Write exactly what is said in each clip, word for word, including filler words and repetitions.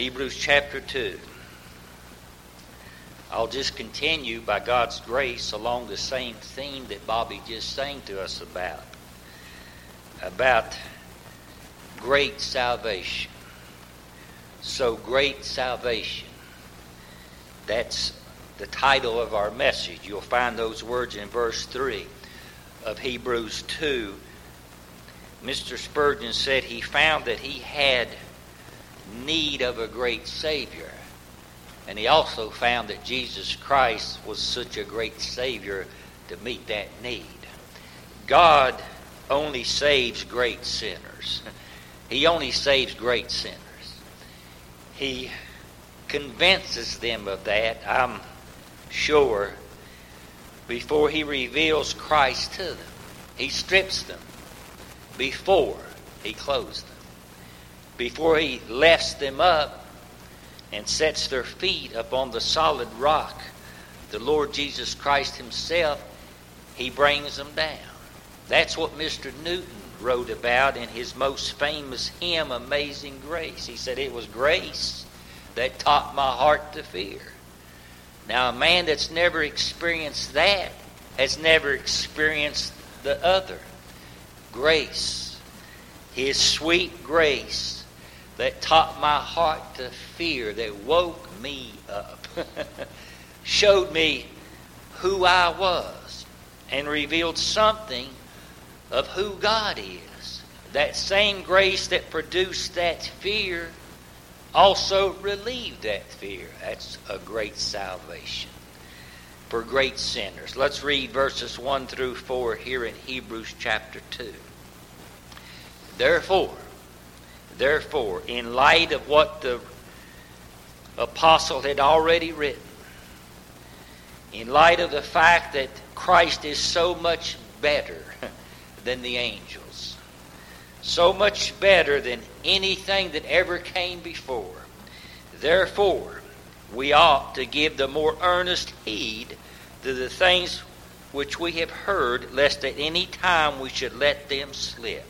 Hebrews chapter two. I'll just continue by God's grace along the same theme that Bobby just sang to us about. About great salvation. So great salvation. That's the title of our message. You'll find those words in verse three of Hebrews two. Mister Spurgeon said he found that he had need of a great Savior. And he also found that Jesus Christ was such a great Savior to meet that need. God only saves great sinners. He only saves great sinners. He convinces them of that, I'm sure, before he reveals Christ to them. He strips them before he clothes them. Before he lifts them up and sets their feet upon the solid rock, the Lord Jesus Christ himself, he brings them down. That's what Mister Newton wrote about in his most famous hymn, Amazing Grace. He said, it was grace that taught my heart to fear. Now, a man that's never experienced that has never experienced the other. Grace. His sweet grace that taught my heart to fear, that woke me up, showed me who I was, and revealed something of who God is. That same grace that produced that fear also relieved that fear. That's a great salvation for great sinners. Let's read verses one through four here in Hebrews chapter two. Therefore, therefore, in light of what the apostle had already written, in light of the fact that Christ is so much better than the angels, so much better than anything that ever came before, therefore, we ought to give the more earnest heed to the things which we have heard, lest at any time we should let them slip.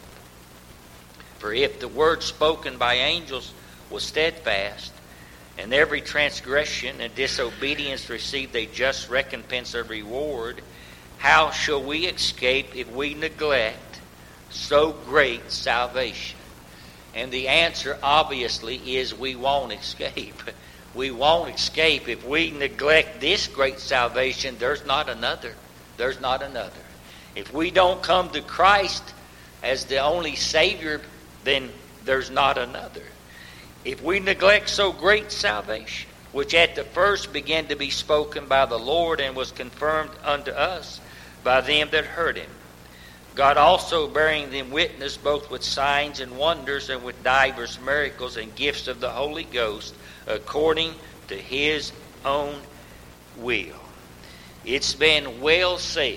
For if the word spoken by angels was steadfast, and every transgression and disobedience received a just recompense of reward, how shall we escape if we neglect so great salvation? And the answer obviously is we won't escape. We won't escape. If we neglect this great salvation, there's not another. There's not another. If we don't come to Christ as the only Savior, then there's not another. If we neglect so great salvation, which at the first began to be spoken by the Lord and was confirmed unto us by them that heard him, God also bearing them witness both with signs and wonders and with divers miracles and gifts of the Holy Ghost according to his own will. It's been well said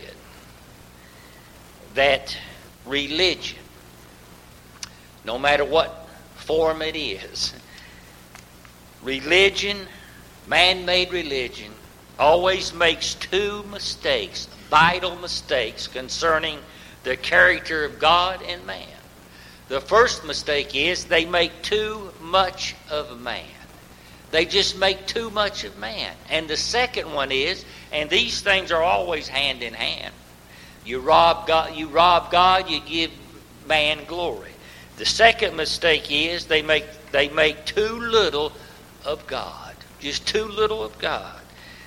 that religion, no matter what form it is, religion, man-made religion, always makes two mistakes, vital mistakes concerning the character of God and man. The first mistake is they make too much of man. They just make too much of man. And the second one is, and these things are always hand in hand. You rob God, you rob God, you give man glory. The second mistake is they make they make too little of God. Just too little of God.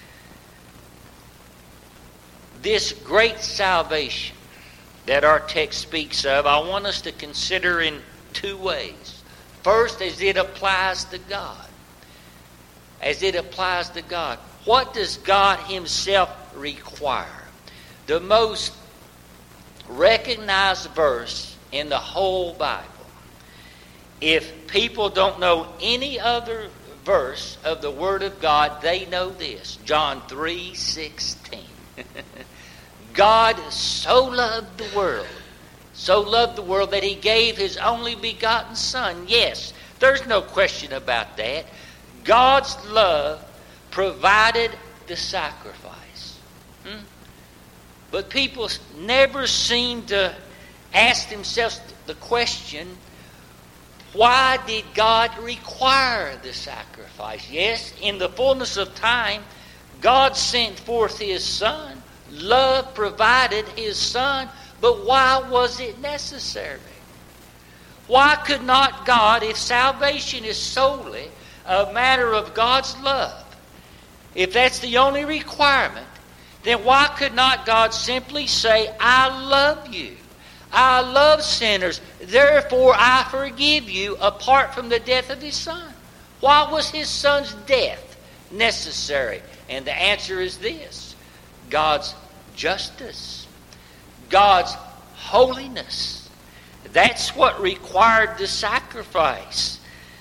This great salvation that our text speaks of, I want us to consider in two ways. First, as it applies to God. As it applies to God. What does God himself require? The most recognized verse in the whole Bible. If people don't know any other verse of the Word of God, they know this. John three sixteen. God so loved the world, so loved the world that he gave his only begotten Son. Yes, there's no question about that. God's love provided the sacrifice. Hmm? But people never seem to ask themselves the question, Why did God require the sacrifice? Yes, in the fullness of time, God sent forth His Son. Love provided His Son. But why was it necessary? Why could not God, if salvation is solely a matter of God's love, if that's the only requirement, then why could not God simply say, I love you. I love sinners. Therefore, I forgive you apart from the death of His Son. Why was His Son's death necessary? And the answer is this: God's justice, God's holiness. That's what required the sacrifice.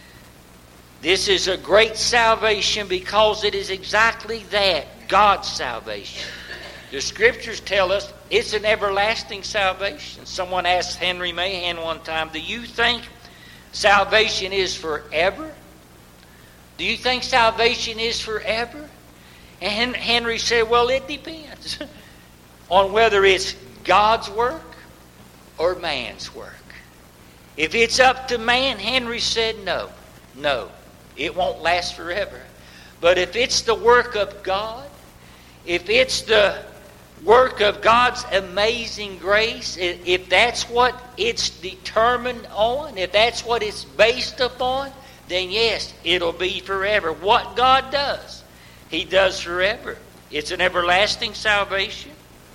This is a great salvation because it is exactly that, God's salvation. The Scriptures tell us it's an everlasting salvation. Someone asked Henry Mahan one time, do you think salvation is forever? Do you think salvation is forever? And Henry said, well, it depends on whether it's God's work or man's work. If it's up to man, Henry said, no, no, it won't last forever. But if it's the work of God, if it's the work of God's amazing grace, if that's what it's determined on, if that's what it's based upon, then yes, it'll be forever. What God does, He does forever. It's an everlasting salvation.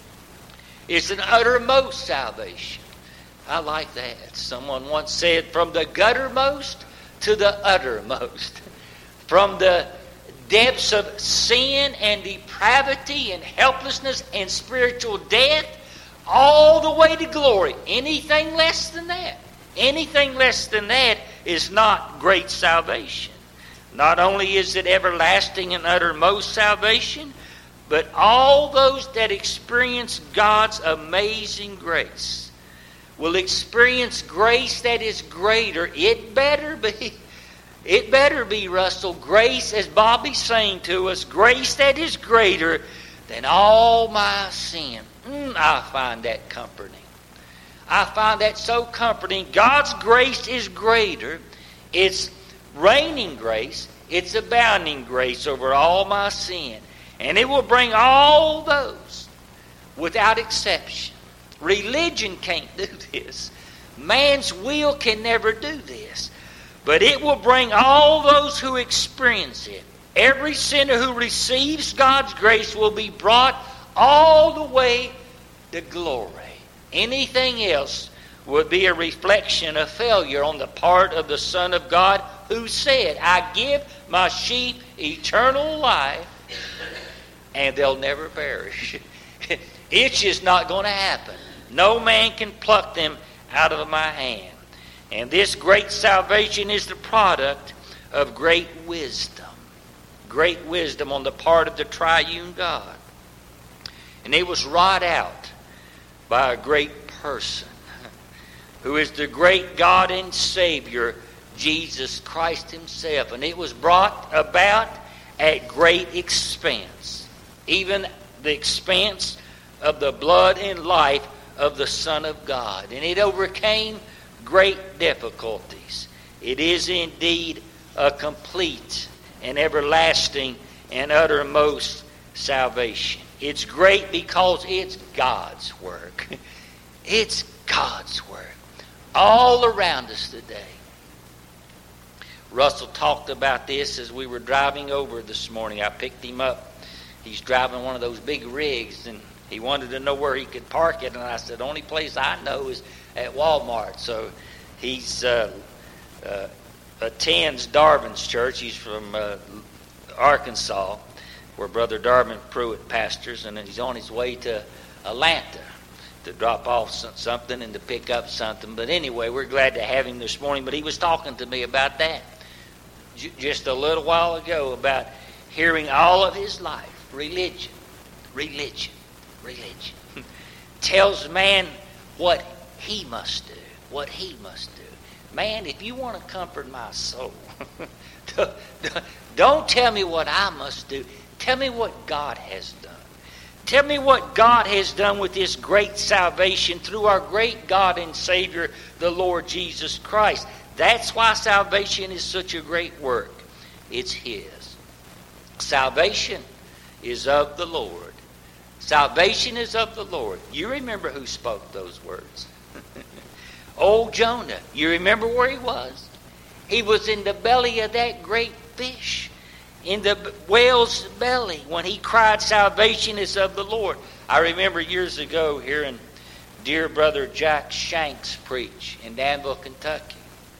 It's an uttermost salvation. I like that. Someone once said, from the guttermost to the uttermost. From the depths of sin and depravity and helplessness and spiritual death, all the way to glory. Anything less than that, anything less than that is not great salvation. Not only is it everlasting and uttermost salvation, but all those that experience God's amazing grace will experience grace that is greater. It better be. It better be, Russell, grace, as Bobby's saying to us, grace that is greater than all my sin. Mm, I find that comforting. I find that so comforting. God's grace is greater. It's reigning grace. It's abounding grace over all my sin. And it will bring all those without exception. Religion can't do this. Man's will can never do this. But it will bring all those who experience it. Every sinner who receives God's grace will be brought all the way to glory. Anything else would be a reflection of failure on the part of the Son of God, who said, I give my sheep eternal life, and they'll never perish. It's just not going to happen. No man can pluck them out of my hand. And this great salvation is the product of great wisdom. Great wisdom on the part of the triune God. And it was wrought out by a great person, who is the great God and Savior, Jesus Christ Himself. And it was brought about at great expense. Even the expense of the blood and life of the Son of God. And it overcame great difficulties. It is indeed a complete and everlasting and uttermost salvation. It's great because it's God's work. It's God's work. All around us today. Russell talked about this as we were driving over this morning. I picked him up. He's driving one of those big rigs, and he wanted to know where he could park it. And I said, the only place I know is at Walmart. So he's uh, uh, attends Darvin's church. He's from uh, Arkansas, where Brother Darvin Pruitt pastors, and he's on his way to Atlanta to drop off something and to pick up something. But anyway, we're glad to have him this morning. But he was talking to me about that j- just a little while ago, about hearing all of his life, religion, religion, religion. Tells man what he must do, what he must do. Man, if you want to comfort my soul, don't tell me what I must do. Tell me what God has done. Tell me what God has done with this great salvation through our great God and Savior, the Lord Jesus Christ. That's why salvation is such a great work. It's His. Salvation is of the Lord. Salvation is of the Lord. You remember who spoke those words. Old Jonah. You remember where he was? He was in the belly of that great fish. In the whale's belly when he cried, salvation is of the Lord. I remember years ago hearing dear brother Jack Shanks preach in Danville, Kentucky.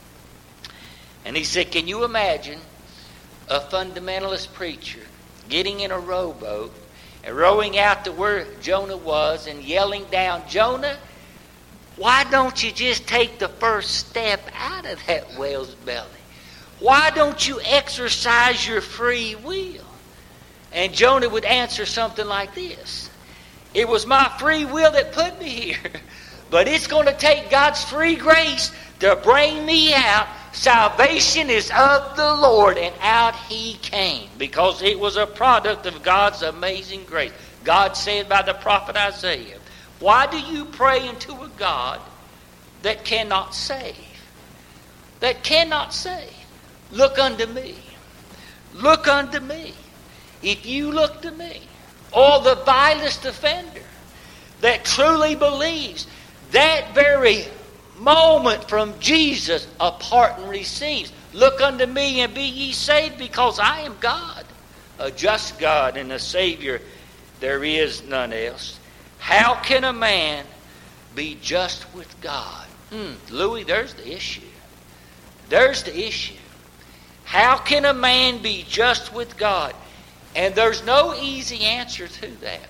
And he said, can you imagine a fundamentalist preacher getting in a rowboat and rowing out to where Jonah was and yelling down, Jonah, why don't you just take the first step out of that whale's belly? Why don't you exercise your free will? And Jonah would answer something like this. It was my free will that put me here. But it's going to take God's free grace to bring me out. Salvation is of the Lord, and out He came. Because it was a product of God's amazing grace. God said by the prophet Isaiah, why do you pray unto a God that cannot save? That cannot save. Look unto me. Look unto me. If you look to me, or the vilest offender that truly believes, that very moment from Jesus a pardon receives. Look unto me and be ye saved, because I am God, a just God and a Savior. There is none else. How can a man be just with God? Hmm, Louis, there's the issue. There's the issue. How can a man be just with God? And there's no easy answer to that.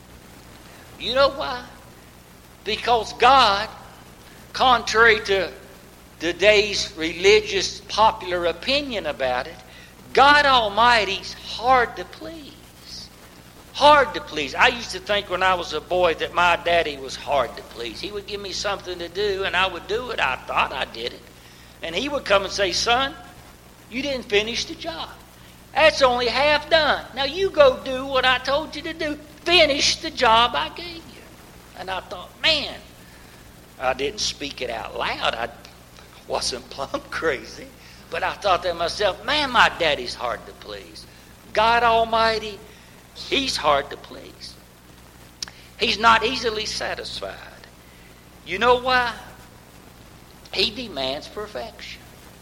You know why? Because God, contrary to today's religious popular opinion about it, God Almighty's hard to please. Hard to please. I used to think when I was a boy that my daddy was hard to please. He would give me something to do and I would do it. I thought I did it. And he would come and say, son, you didn't finish the job. That's only half done. Now you go do what I told you to do. Finish the job I gave you. And I thought, man, I didn't speak it out loud. I wasn't plumb crazy. But I thought to myself, man, my daddy's hard to please. God Almighty, He's hard to please. He's not easily satisfied. You know why? He demands perfection.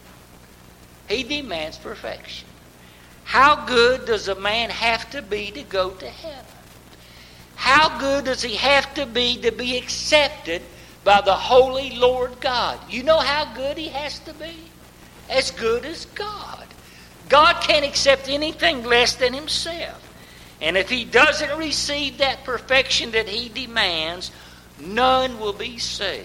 He demands perfection. How good does a man have to be to go to heaven? How good does he have to be to be accepted by the holy Lord God? You know how good he has to be? As good as God. God can't accept anything less than Himself. And if He doesn't receive that perfection that He demands, none will be saved.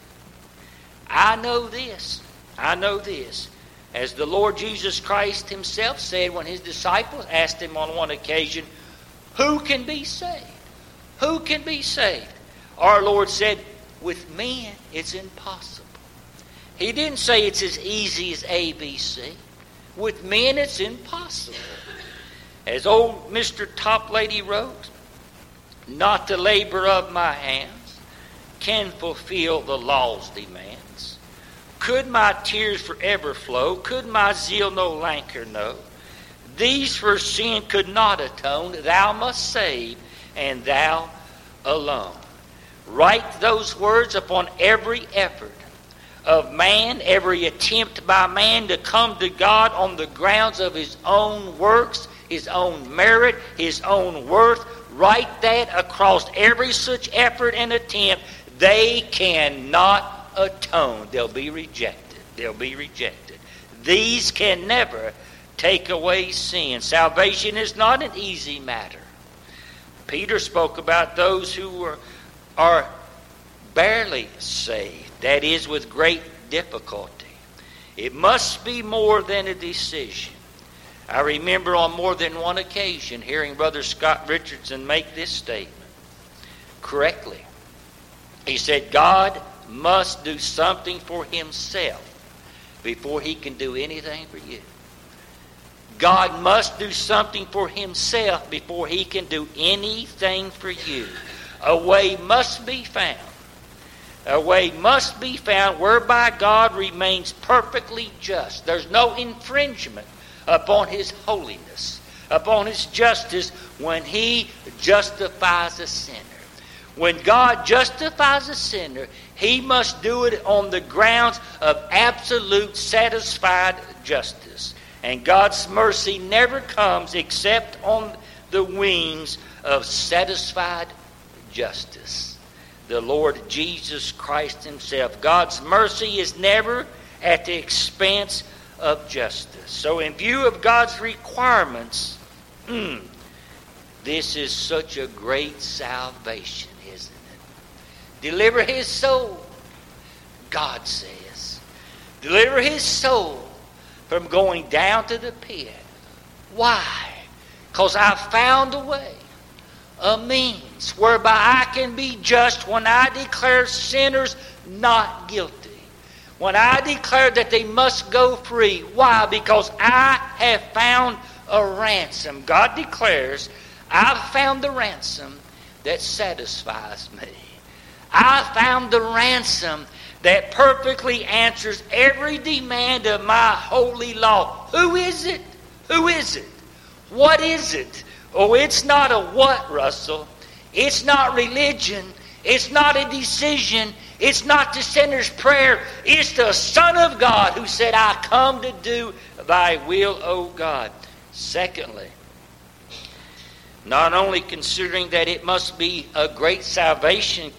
I know this. I know this. As the Lord Jesus Christ Himself said when His disciples asked Him on one occasion, who can be saved? Who can be saved? Our Lord said, with men it's impossible. He didn't say it's as easy as A B C. With men it's impossible. As old Mister Toplady wrote, not the labor of my hands can fulfill the law's demands. Could my tears forever flow? Could my zeal no rancor know? These for sin could not atone. Thou must save, and Thou alone. Write those words upon every effort of man, every attempt by man to come to God on the grounds of his own works, his own merit, his own worth. Write that across every such effort and attempt. They cannot atone. They'll be rejected. They'll be rejected. These can never take away sin. Salvation is not an easy matter. Peter spoke about those who are, are barely saved. That is, with great difficulty. It must be more than a decision. I remember on more than one occasion hearing Brother Scott Richardson make this statement correctly. He said, God must do something for Himself before He can do anything for you. God must do something for Himself before He can do anything for you. A way must be found A way must be found whereby God remains perfectly just. There's no infringement upon His holiness, upon His justice when He justifies a sinner. When God justifies a sinner, He must do it on the grounds of absolute satisfied justice. And God's mercy never comes except on the wings of satisfied justice. The Lord Jesus Christ Himself. God's mercy is never at the expense of justice. So in view of God's requirements, mm, this is such a great salvation, isn't it? Deliver his soul, God says. Deliver his soul from going down to the pit. Why? Because I've found a way, a means whereby I can be just when I declare sinners not guilty. When I declare that they must go free. Why? Because I have found a ransom. God declares, I've found the ransom that satisfies me. I found the ransom that perfectly answers every demand of my holy law. Who is it? Who is it? What is it? Oh, it's not a what, Russell? It's not religion. It's not a decision. It's not the sinner's prayer. It's the Son of God who said, I come to do thy will, O God. Secondly, not only considering that it must be a great salvation,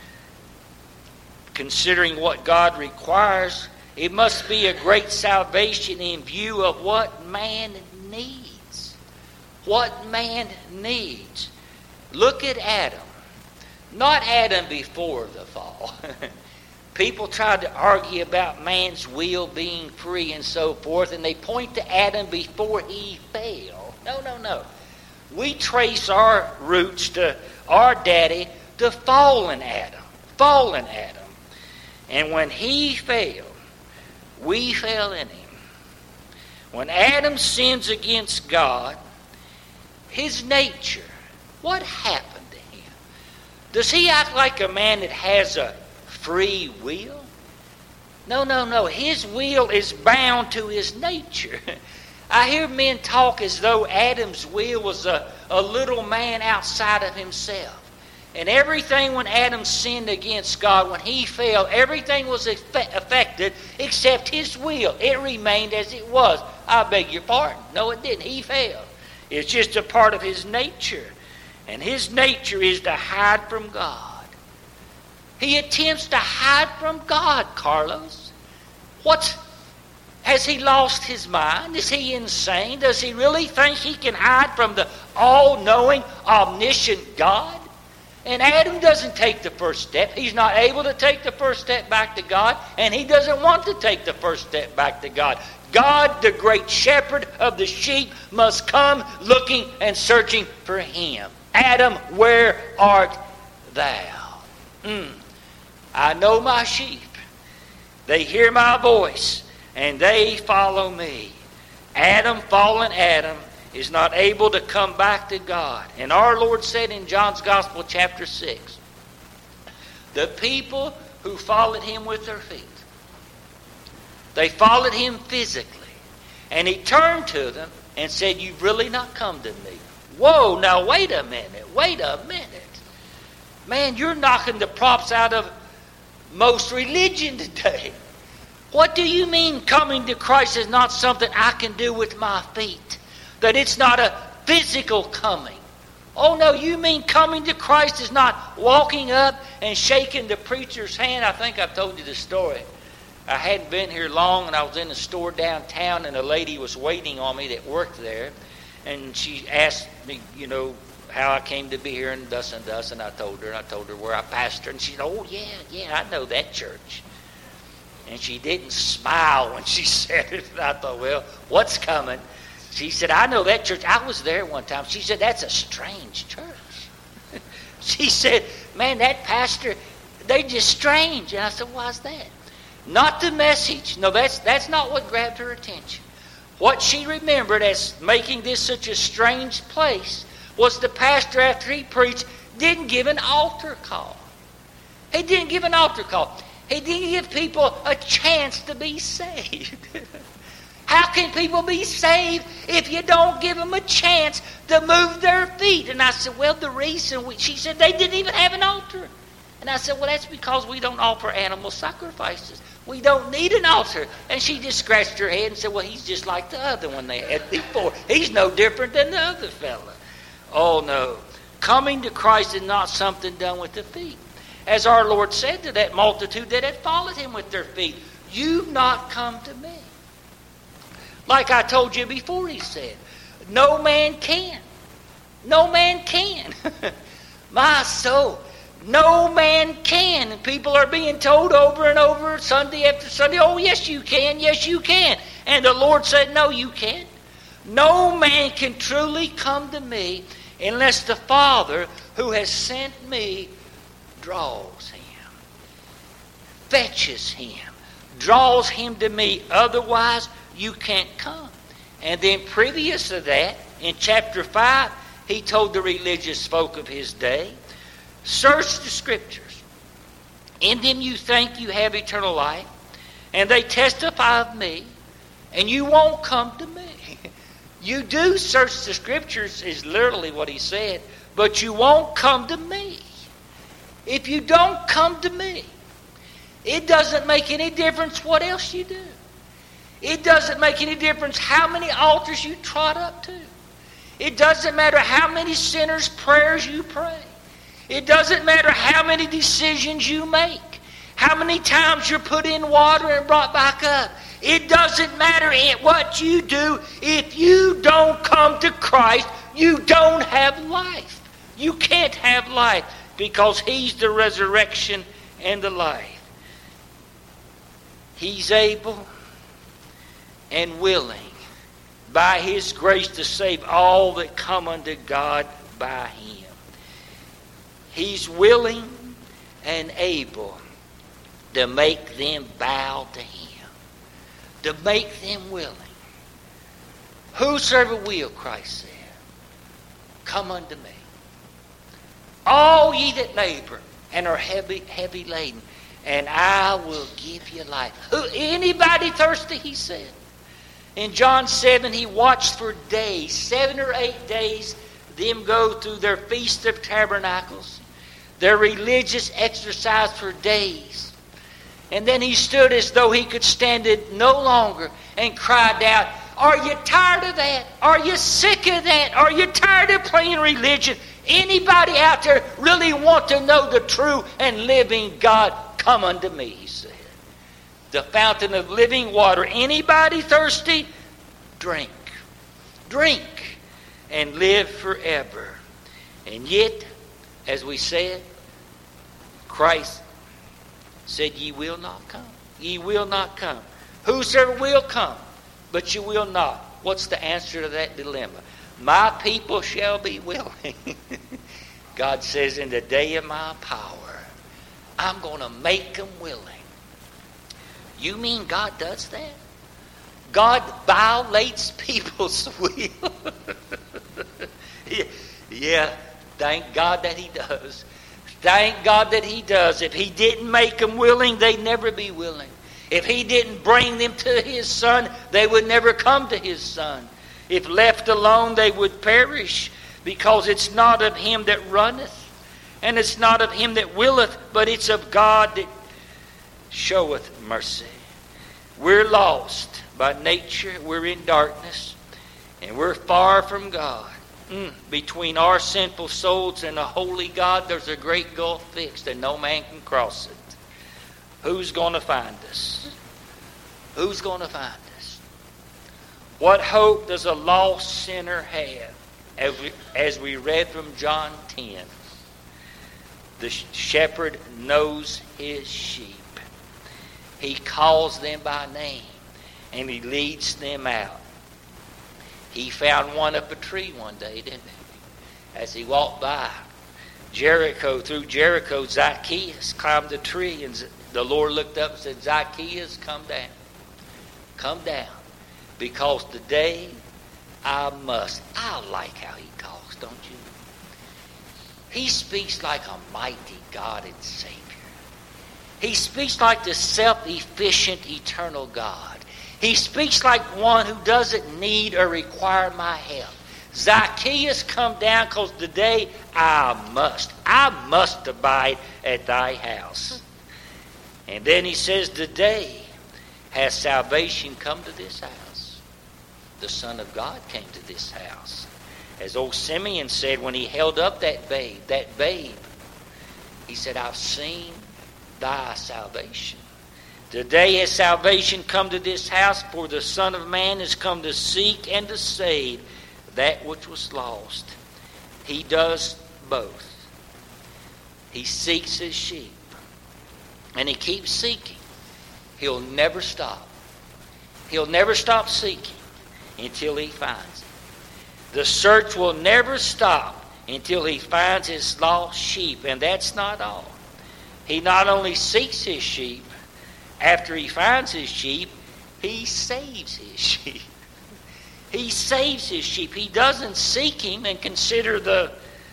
considering what God requires, it must be a great salvation in view of what man needs. What man needs. Look at Adam. Not Adam before the fall. People tried to argue about man's will being free and so forth, and they point to Adam before he fell. No, no, no. We trace our roots to our daddy, to fallen Adam. Fallen Adam. And when he fell, we fell in him. When Adam sins against God, his nature, what happened to him? Does he act like a man that has a free will? No, no, no. His will is bound to his nature. I hear men talk as though Adam's will was a, a little man outside of himself. And everything when Adam sinned against God, when he fell, everything was affected except his will. It remained as it was. I beg your pardon. No, it didn't. He fell. It's just a part of his nature. And his nature is to hide from God. He attempts to hide from God, Carlos. What's, has he lost his mind? Is he insane? Does he really think he can hide from the all-knowing, omniscient God? And Adam doesn't take the first step. He's not able to take the first step back to God, and he doesn't want to take the first step back to God. God, the great shepherd of the sheep, must come looking and searching for him. Adam, where art thou? Mm. I know my sheep. They hear my voice, and they follow me. Adam, fallen Adam, is not able to come back to God. And our Lord said in John's Gospel, chapter six, the people who followed him with their feet, they followed him physically. And he turned to them and said, you've really not come to me. Whoa, now wait a minute, wait a minute. Man, you're knocking the props out of most religion today. What do you mean coming to Christ is not something I can do with my feet? That it's not a physical coming. Oh no, you mean coming to Christ is not walking up and shaking the preacher's hand? I think I've told you the story. I hadn't been here long, and I was in a store downtown, and a lady was waiting on me that worked there. And she asked me, you know, how I came to be here and thus and thus. And I told her, and I told her where I pastored. And she said, oh, yeah, yeah, I know that church. And she didn't smile when she said it. And I thought, well, what's coming? She said, I know that church. I was there one time. She said, that's a strange church. She said, man, that pastor, they're just strange. And I said, why's that? Not the message. No, that's that's not what grabbed her attention. What she remembered as making this such a strange place was the pastor, after he preached, didn't give an altar call. He didn't give an altar call. He didn't give people a chance to be saved. How can people be saved if you don't give them a chance to move their feet? And I said, well, the reason, we, she said, they didn't even have an altar. And I said, well, that's because we don't offer animal sacrifices. We don't need an altar. And she just scratched her head and said, well, he's just like the other one they had before. He's no different than the other fella. Oh, no. Coming to Christ is not something done with the feet. As our Lord said to that multitude that had followed him with their feet, you've not come to me. Like I told you before, he said, no man can. No man can. My soul. No man can. And people are being told over and over, Sunday after Sunday, oh, yes, you can. Yes, you can. And the Lord said, no, you can't. No man can truly come to me unless the Father who has sent me draws him, fetches him, draws him to me. Otherwise, you can't come. And then previous to that, in chapter five, he told the religious folk of his day, search the Scriptures. In them you think you have eternal life, and they testify of me, and you won't come to me. You do search the Scriptures, is literally what he said, but you won't come to me. If you don't come to me, it doesn't make any difference what else you do. It doesn't make any difference how many altars you trot up to. It doesn't matter how many sinners' prayers you pray. It doesn't matter how many decisions you make, how many times you're put in water and brought back up. It doesn't matter what you do. If you don't come to Christ, you don't have life. You can't have life because he's the resurrection and the life. He's able and willing by his grace to save all that come unto God by him. He's willing and able to make them bow to him, to make them willing. Whosoever will, Christ said, come unto me. All ye that labor and are heavy, heavy laden, and I will give you life. Who, anybody thirsty, he said. In John seven, he watched for days, seven or eight days, them go through their Feast of Tabernacles, their religious exercise for days. And then he stood as though he could stand it no longer and cried out, are you tired of that? Are you sick of that? Are you tired of playing religion? Anybody out there really want to know the true and living God? Come unto me, he said. The fountain of living water. Anybody thirsty? Drink. Drink and live forever. And yet, as we said, Christ said, ye will not come. Ye will not come. Whosoever will come, but you will not. What's the answer to that dilemma? My people shall be willing. God says, in the day of my power, I'm going to make them willing. You mean God does that? God violates people's will. yeah, yeah, thank God that he does. Thank God that he does. If he didn't make them willing, they'd never be willing. If he didn't bring them to his Son, they would never come to his Son. If left alone, they would perish, because it's not of him that runneth, and it's not of him that willeth, but it's of God that showeth mercy. We're lost by nature. We're in darkness, and we're far from God. Mm. Between our sinful souls and a holy God, there's a great gulf fixed, and no man can cross it. Who's going to find us? Who's going to find us? What hope does a lost sinner have? As we, as we read from John ten, the shepherd knows his sheep. He calls them by name, and he leads them out. He found one up a tree one day, didn't he? As he walked by Jericho, through Jericho, Zacchaeus climbed the tree, and the Lord looked up and said, Zacchaeus, come down. Come down. Because today I must. I like how he talks, don't you? He speaks like a mighty God and Savior. He speaks like the self-efficient, eternal God. He speaks like one who doesn't need or require my help. Zacchaeus, come down, because today I must. I must abide at thy house. And then he says, today has salvation come to this house. The Son of God came to this house. As old Simeon said when he held up that babe, that babe, he said, I've seen thy salvation. Today has salvation come to this house, for the Son of Man has come to seek and to save that which was lost. He does both. He seeks his sheep, and he keeps seeking. He'll never stop. He'll never stop seeking until he finds it. The search will never stop until he finds his lost sheep, and that's not all. He not only seeks his sheep, after he finds his sheep, he saves his sheep. He saves his sheep. He doesn't seek him and consider the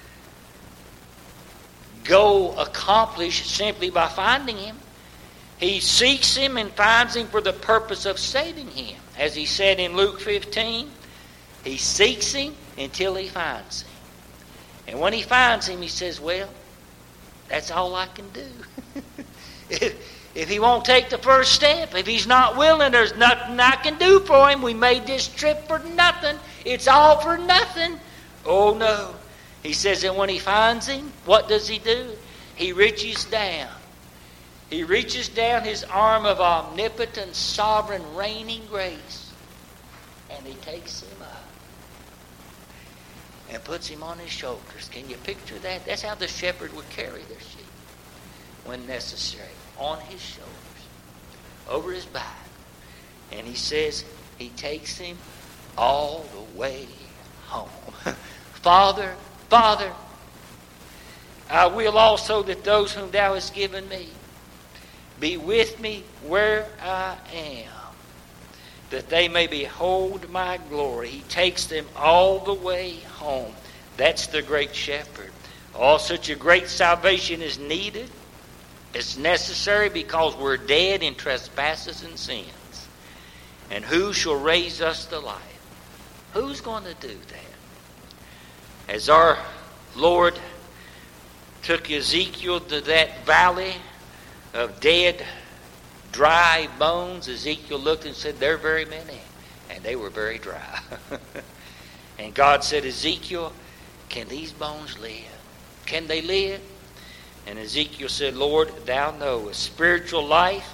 goal accomplished simply by finding him. He seeks him and finds him for the purpose of saving him. As he said in Luke fifteen, he seeks him until he finds him. And when he finds him, he says, well, that's all I can do. if, if he won't take the first step, if he's not willing, there's nothing I can do for him. We made this trip for nothing. It's all for nothing. Oh, no. He says that when he finds him, what does he do? He reaches down. He reaches down his arm of omnipotent, sovereign, reigning grace, and he takes him up and puts him on his shoulders. Can you picture that? That's how the shepherd would carry their sheep when necessary, on his shoulders, over his back. And he says he takes him all the way home. Father, Father, I will also that those whom thou hast given me be with me where I am, that they may behold my glory. He takes them all the way home. That's the great shepherd. Oh, such a great salvation is needed. It's necessary because we're dead in trespasses and sins. And who shall raise us to life? Who's going to do that? As our Lord took Ezekiel to that valley of dead, dry bones, Ezekiel looked and said, there are very many. And they were very dry. And God said, Ezekiel, can these bones live? Can they live? And Ezekiel said, Lord, thou knowest. Spiritual life,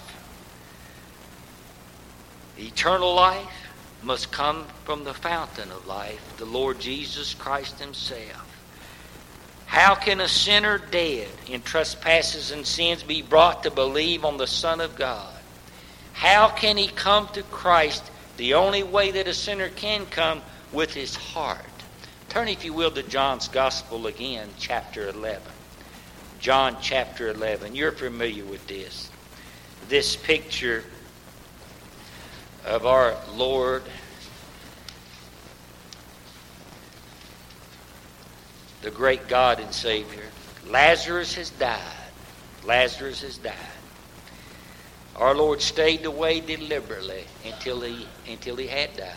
eternal life, must come from the fountain of life, the Lord Jesus Christ himself. How can a sinner dead in trespasses and sins be brought to believe on the Son of God? How can he come to Christ the only way that a sinner can come? With his heart. Turn, if you will, to John's Gospel again, chapter eleven. John chapter eleven. You're familiar with this. This picture of our Lord, the great God and Savior. Lazarus has died. Lazarus has died. Our Lord stayed away deliberately until he until he had died.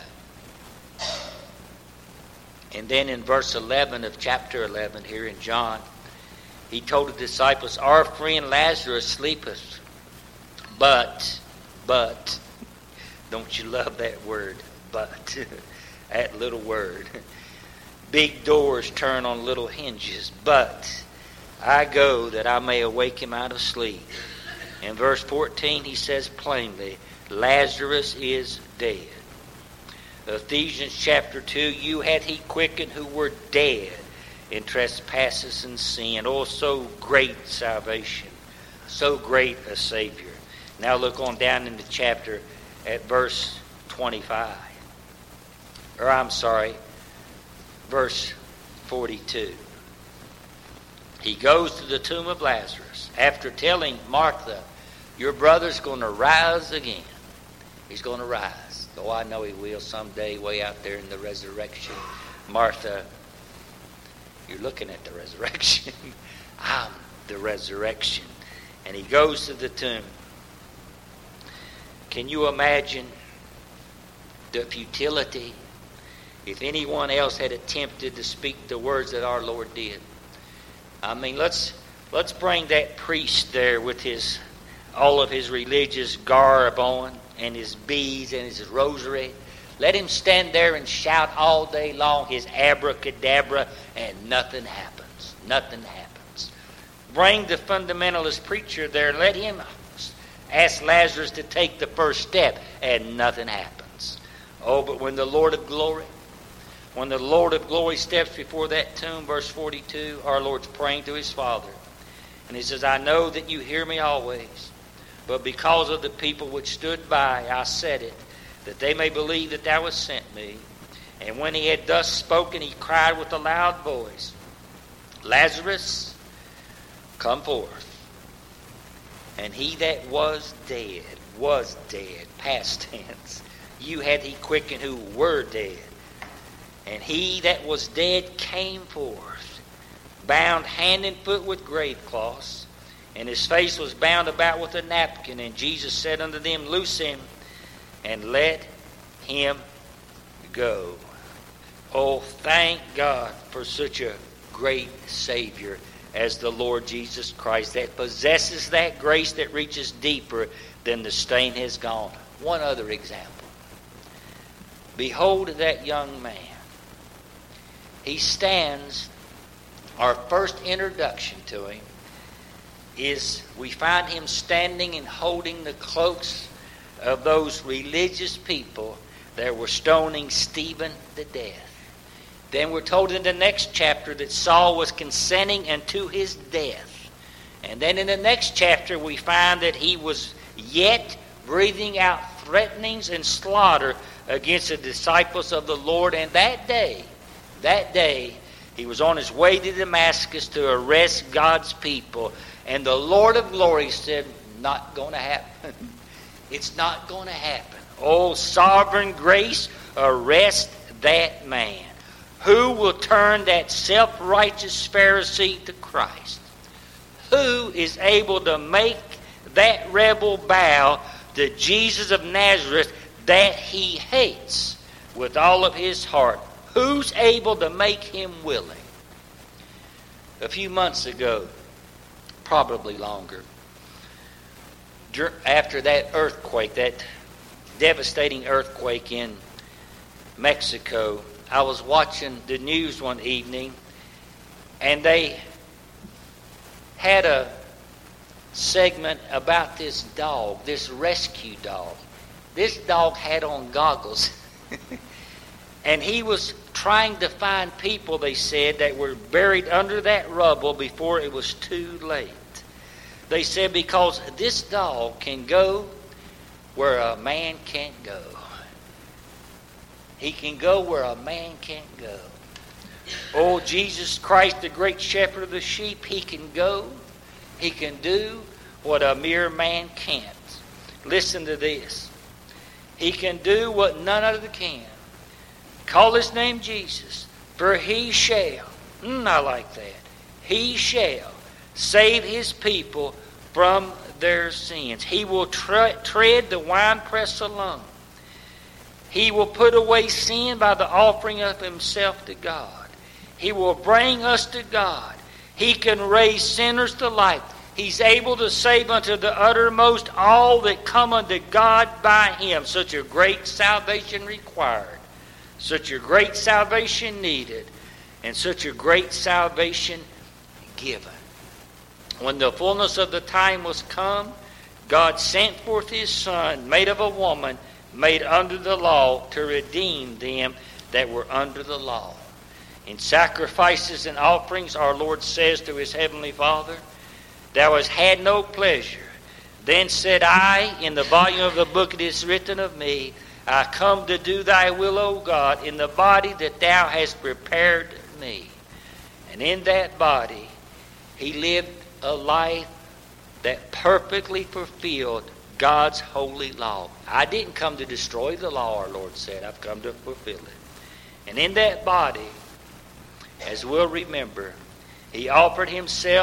And then in verse eleven of chapter eleven here in John, he told the disciples, our friend Lazarus sleepeth, but, but, don't you love that word, but, that little word. Big doors turn on little hinges, but I go that I may awake him out of sleep. In verse fourteen, he says plainly, Lazarus is dead. Ephesians chapter two, you had he quickened who were dead in trespasses and sin. Oh, so great salvation. So great a Savior. Now look on down in the chapter at verse twenty-five. Or I'm sorry, verse forty-two. He goes to the tomb of Lazarus after telling Martha, your brother's going to rise again. He's going to rise. Oh, I know he will someday way out there in the resurrection. Martha, you're looking at the resurrection. I'm the resurrection And he goes to the tomb. Can you imagine the futility if anyone else had attempted to speak the words that our Lord did? I mean, let's let's bring that priest there with his all of his religious garb on and his beads and his rosary. Let him stand there and shout all day long his abracadabra, and nothing happens. Nothing happens. Bring the fundamentalist preacher there and let him ask Lazarus to take the first step, and nothing happens. Oh, but when the Lord of glory, when the Lord of glory steps before that tomb, verse forty-two, our Lord's praying to his Father. And he says, I know that you hear me always, but because of the people which stood by, I said it, that they may believe that thou hast sent me. And when he had thus spoken, he cried with a loud voice, Lazarus, come forth. And he that was dead, was dead, past tense. You had he quickened who were dead. And he that was dead came forth, bound hand and foot with grave cloths, and his face was bound about with a napkin. And Jesus said unto them, Loose him, and let him go. Oh, thank God for such a great Savior as the Lord Jesus Christ, that possesses that grace that reaches deeper than the stain has gone. One other example. Behold that young man. He stands, our first introduction to him is we find him standing and holding the cloaks of those religious people that were stoning Stephen to death. Then we're told in the next chapter that Saul was consenting unto his death. And then in the next chapter we find that he was yet breathing out threatenings and slaughter against the disciples of the Lord. And that day, that day, he was on his way to Damascus to arrest God's people. And the Lord of glory said, not going to happen. It's not going to happen. Oh, sovereign grace, arrest that man. Who will turn that self-righteous Pharisee to Christ? Who is able to make that rebel bow to Jesus of Nazareth that he hates with all of his heart? Who's able to make him willing? A few months ago, probably longer, after that earthquake, that devastating earthquake in Mexico, I was watching the news one evening, and they had a segment about this dog, this rescue dog. This dog had on goggles, and he was trying to find people, they said, that were buried under that rubble before it was too late. They said because this dog can go where a man can't go. He can go where a man can't go. Oh, Jesus Christ, the great shepherd of the sheep, he can go. He can do what a mere man can't. Listen to this. He can do what none other can. Call his name Jesus, for he shall, mm, I like that, he shall save his people from their sins. He will tre- tread the winepress alone. He will put away sin by the offering of himself to God. He will bring us to God. He can raise sinners to life. He's able to save unto the uttermost all that come unto God by him. Such a great salvation required. Such a great salvation needed. And such a great salvation given. When the fullness of the time was come, God sent forth his Son, made of a woman, made under the law, to redeem them that were under the law. In sacrifices and offerings, our Lord says to his heavenly Father, Thou hast had no pleasure. Then said I, in the volume of the book it is written of me, I come to do thy will, O God, in the body that thou hast prepared me. And in that body he lived a life that perfectly fulfilled God's holy law. I didn't come to destroy the law, our Lord said. I've come to fulfill it. And in that body, as we'll remember, he offered himself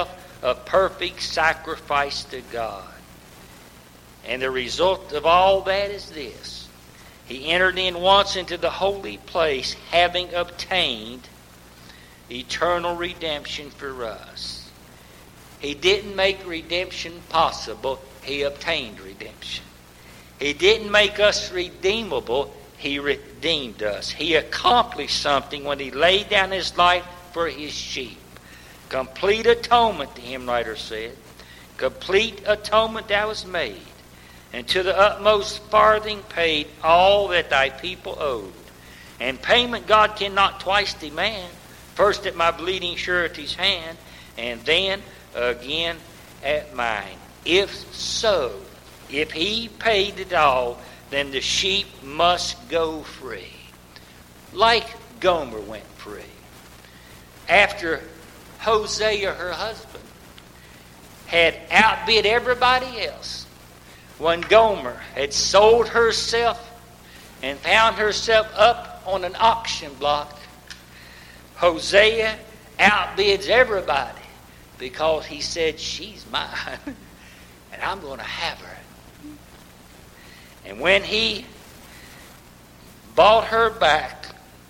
a perfect sacrifice to God. And the result of all that is this: He entered in once into the holy place, having obtained eternal redemption for us. He didn't make redemption possible. He obtained redemption. He didn't make us redeemable. He redeemed us. He accomplished something when He laid down His life for His sheep. Complete atonement, the hymn writer said. Complete atonement that was made, and to the utmost farthing paid all that thy people owed. And payment God cannot twice demand, first at my bleeding surety's hand, and then again at mine. If so, if He paid it all, then the sheep must go free. Like Gomer went free. After Hosea, her husband, had outbid everybody else, when Gomer had sold herself and found herself up on an auction block, Hosea outbids everybody because he said, she's mine and I'm going to have her. And when he bought her back,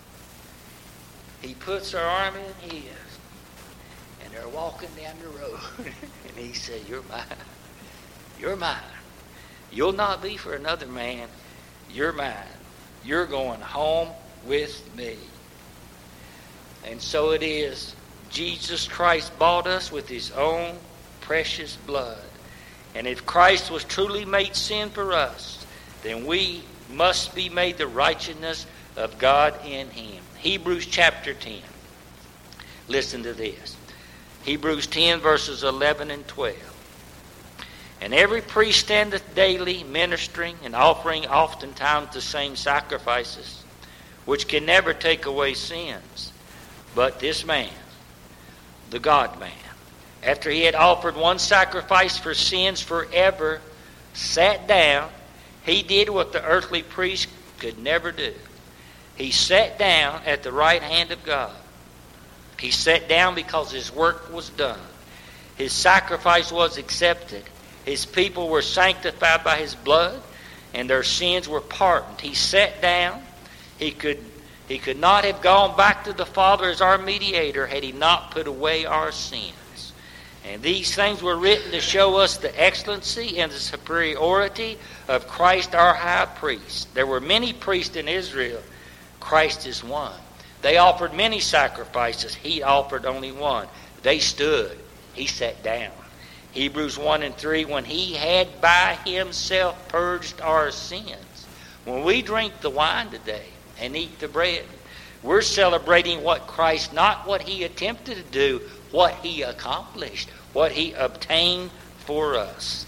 he puts her arm in his, and they're walking down the road. And he said, you're mine. You're mine. You'll not be for another man. You're mine. You're going home with me. And so it is. Jesus Christ bought us with His own precious blood. And if Christ was truly made sin for us, then we must be made the righteousness of God in Him. Hebrews chapter ten. Listen to this. Hebrews ten verses eleven and twelve. And every priest standeth daily ministering and offering oftentimes the same sacrifices, which can never take away sins. But this man, the God-man, after he had offered one sacrifice for sins forever, sat down. He did what the earthly priest could never do. He sat down at the right hand of God. He sat down because His work was done. His sacrifice was accepted. His people were sanctified by His blood, and their sins were pardoned. He sat down. He could, he could not have gone back to the Father as our mediator had He not put away our sins. And these things were written to show us the excellency and the superiority of Christ our high priest. There were many priests in Israel. Christ is one. They offered many sacrifices. He offered only one. They stood. He sat down. Hebrews one and three, when He had by Himself purged our sins. When we drink the wine today and eat the bread, we're celebrating what Christ, not what He attempted to do, what He accomplished, what He obtained for us.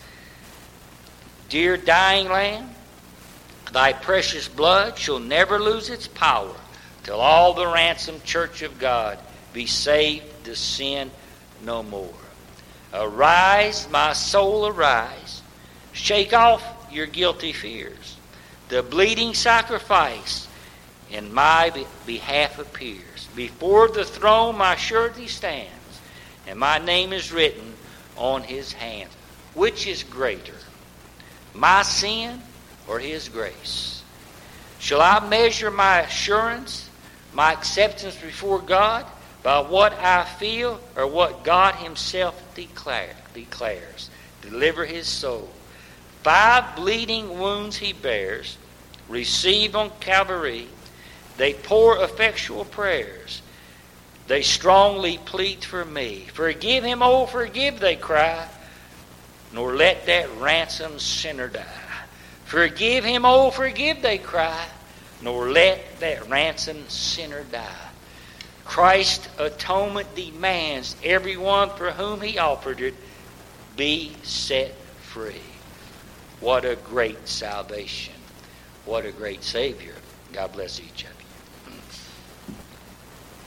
Dear dying Lamb, Thy precious blood shall never lose its power till all the ransomed church of God be saved to sin no more. Arise, my soul, arise. Shake off your guilty fears. The bleeding sacrifice in my behalf appears. Before the throne my surety stands, and my name is written on His hand. Which is greater, my sin or His grace? Shall I measure my assurance, my acceptance before God, by what I feel or what God Himself declare, declares? Deliver His soul. Five bleeding wounds He bears, received on Calvary. They pour effectual prayers. They strongly plead for me. Forgive him, oh, forgive, they cry, nor let that ransomed sinner die. Forgive him, oh, forgive, they cry, nor let that ransomed sinner die. Christ's atonement demands everyone for whom He offered it be set free. What a great salvation. What a great Savior. God bless each of you.